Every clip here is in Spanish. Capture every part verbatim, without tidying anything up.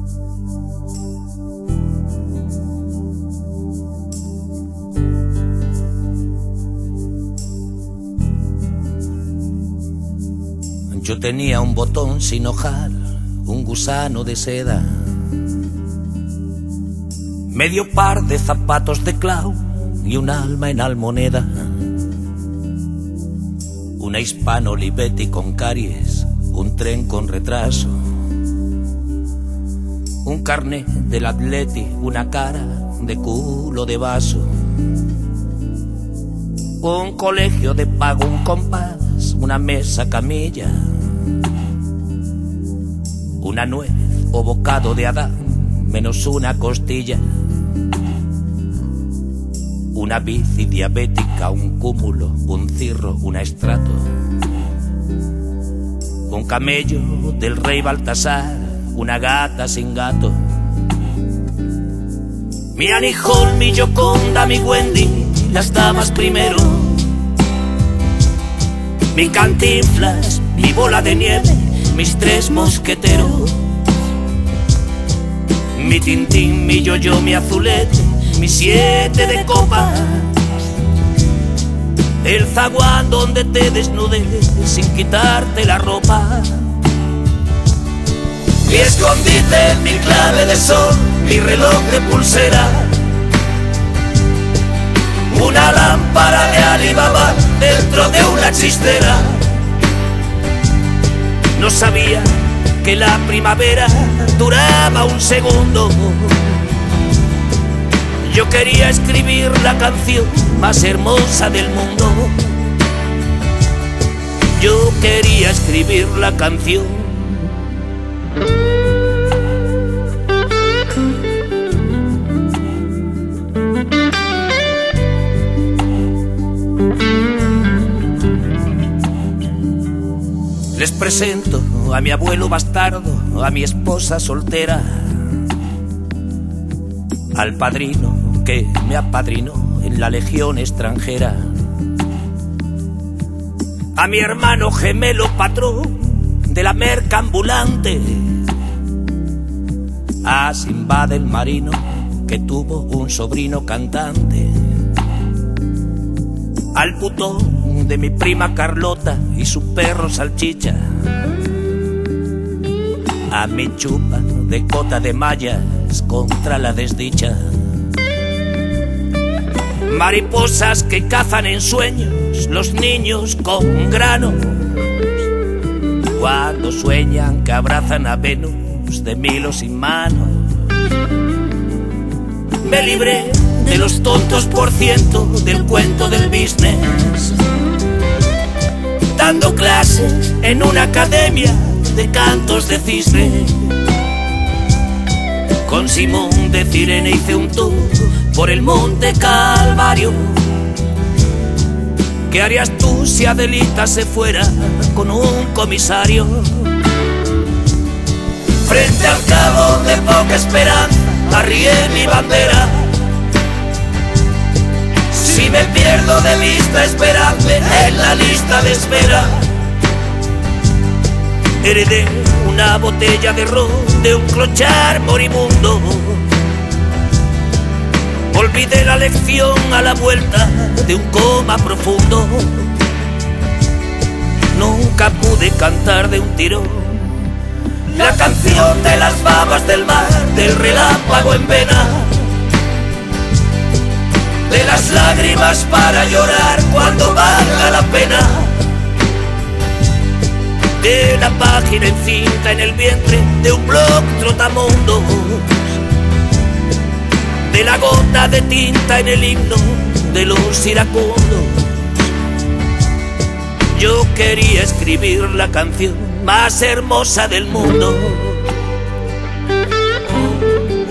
Yo tenía un botón sin hojar, un gusano de seda, medio par de zapatos de clau y un alma en almoneda. Una Hispano Olivetti con caries, un tren con retraso, un carnet del Atleti, una cara de culo de vaso, un colegio de pago, un compás, una mesa camilla, una nuez o bocado de Adán, menos una costilla, una bici diabética, un cúmulo, un cirro, un estrato, un camello del rey Baltasar, una gata sin gato, mi Annie Hall, mi Gioconda, mi Wendy, las damas primero, mi Cantinflas, mi bola de nieve, mis tres mosqueteros, mi Tintín, mi yo-yo, mi azulete, mi siete de copas, el zaguán donde te desnudes sin quitarte la ropa, mi escondite, mi clave de sol, mi reloj de pulsera, una lámpara de Alibaba dentro de una chistera. No sabía que la primavera duraba un segundo. Yo quería escribir la canción más hermosa del mundo. Yo quería escribir la canción. Les presento a mi abuelo bastardo, a mi esposa soltera, al padrino que me apadrinó en la legión extranjera, a mi hermano gemelo patrón de la merca ambulante, a Simbad el marino que tuvo un sobrino cantante, al putón de mi prima Carlota y su perro Salchicha, a mi chupa de cota de mallas contra la desdicha, mariposas que cazan en sueños los niños con granos, cuando sueñan que abrazan a Venus de Milo sin manos. Me libré de los tontos por ciento del cuento del business, dando clases en una academia de cantos de cisne. Con Simón de Cirene hice un tour por el monte Calvario. ¿Qué harías tú si Adelita se fuera con un comisario? Frente al cabo de poca esperanza arrié mi bandera. Si me pierdo de vista, esperadme en la lista de espera. Heredé una botella de ron de un clochard moribundo. Olvidé la lección a la vuelta de un coma profundo. Nunca pude cantar de un tirón la canción de las babas del mar, del relámpago en vena, de las lágrimas para llorar cuando valga la pena, de la página encinta en el vientre de un blog trotamundos, de la gota de tinta en el himno de los iracundos. Yo quería escribir la canción más hermosa del mundo.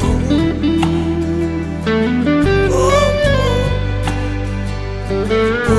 Oh, oh, oh.